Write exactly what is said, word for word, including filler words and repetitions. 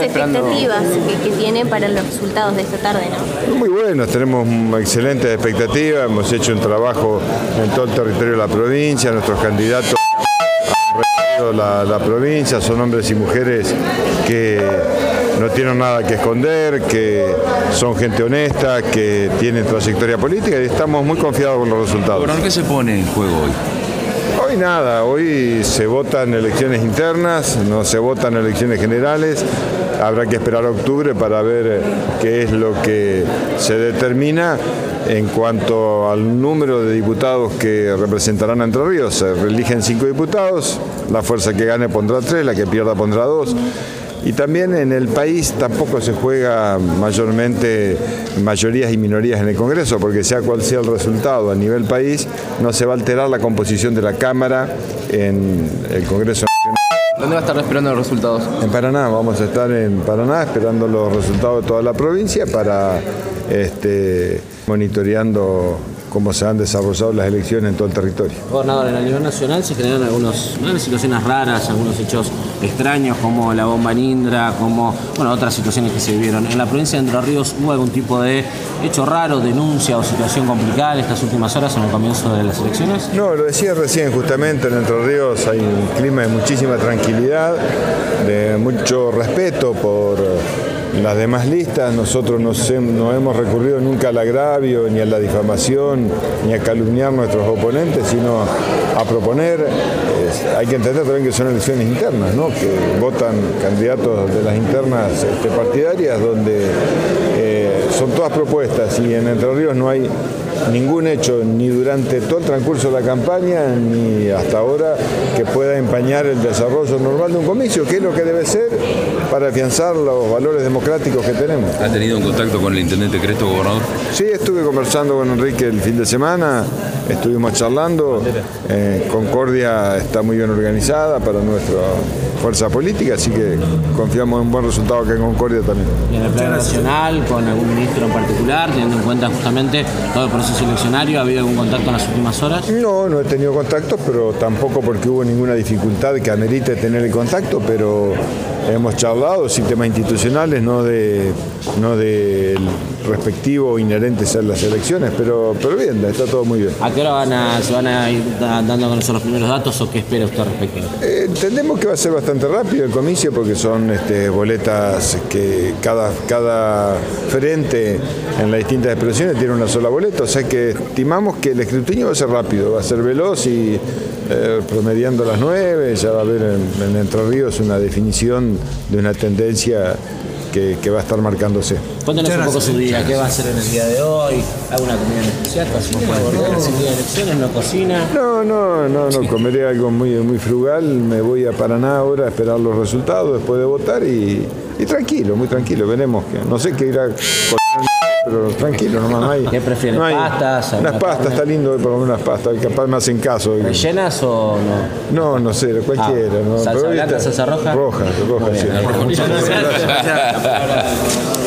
expectativas que, que tienen para los resultados de esta tarde, ¿no? Muy buenos, tenemos excelentes expectativas, hemos hecho un trabajo en todo el territorio de la provincia, nuestros candidatos han recorrido la, la provincia, son hombres y mujeres que no tienen nada que esconder, que son gente honesta, que tienen trayectoria política y estamos muy confiados con los resultados. ¿Por qué se pone en juego hoy? Hoy nada, hoy se votan elecciones internas, no se votan elecciones generales, habrá que esperar a octubre para ver qué es lo que se determina en cuanto al número de diputados que representarán a Entre Ríos. Se eligen cinco diputados, la fuerza que gane pondrá tres, la que pierda pondrá dos. Y también en el país tampoco se juega mayormente mayorías y minorías en el Congreso, porque sea cual sea el resultado a nivel país, no se va a alterar la composición de la Cámara en el Congreso Nacional. ¿Dónde va a estar esperando los resultados? En Paraná, vamos a estar en Paraná esperando los resultados de toda la provincia para este, monitoreando cómo se han desarrollado las elecciones en todo el territorio. Gobernador, a nivel nacional se generaron algunos, algunas situaciones raras, algunos hechos extraños como la bomba en Indra, como bueno, otras situaciones que se vivieron. ¿En la provincia de Entre Ríos hubo algún tipo de hecho raro, denuncia o situación complicada en estas últimas horas en el comienzo de las elecciones? No, lo decía recién, justamente en Entre Ríos hay un clima de muchísima tranquilidad, de mucho respeto por las demás listas. Nosotros no, se, no hemos recurrido nunca al agravio, ni a la difamación, ni a calumniar a nuestros oponentes, sino a proponer. Eh, hay que entender también que son elecciones internas, ¿no? Que votan candidatos de las internas este, partidarias, donde eh, son todas propuestas, y en Entre Ríos no hay ningún hecho, ni durante todo el transcurso de la campaña, ni hasta ahora, que pueda empañar el desarrollo normal de un comicio, que es lo que debe ser para afianzar los valores democráticos que tenemos. ¿Ha tenido un contacto con el intendente Cresto, gobernador? Sí, estuve conversando con Enrique el fin de semana, estuvimos charlando. Eh, Concordia está muy bien organizada para nuestra fuerza política, así que confiamos en un buen resultado que en Concordia también. ¿Y en el plano nacional, con algún ministro en particular, teniendo en cuenta justamente todo el proceso eleccionario, ha habido algún contacto en las últimas horas? No, no he tenido contactos, pero tampoco porque hubo ninguna dificultad que amerite tener el contacto, pero hemos charlado sí temas institucionales, no de no del respectivo inherentes a las elecciones, pero, pero bien, está todo muy bien. ¿A qué hora van a, se van a ir dando a conocer los primeros datos o qué espera usted respecto? Eh, entendemos que va a ser bastante rápido el comicio porque son este, boletas que cada, cada frente en las distintas expresiones tiene una sola boleta, o sea que estimamos que el escrutinio va a ser rápido, va a ser veloz y eh, promediando las nueve, ya va a haber en, en Entre Ríos una definición de una tendencia que, que va a estar marcándose. Cuéntanos un poco su día, ¿qué va a hacer en el día de hoy? ¿Alguna comida en especial? ¿Cocina? ¿El día de elecciones no cocina? No, no, no, no, comeré algo muy, muy frugal, me voy a Paraná ahora a esperar los resultados después de votar y, y tranquilo, muy tranquilo, veremos que no sé qué irá a cocinar, pero tranquilo, nomás no hay. ¿Qué prefieren? No hay, ¿Pastas? Unas pastas, carne? está lindo hoy por comer unas pastas, capaz me hacen caso. ¿Rellenas o no? No, no sé, cualquiera. Ah, no, ¿salsa pero blanca, está, salsa roja? Roja, roja, sí. Muchas gracias.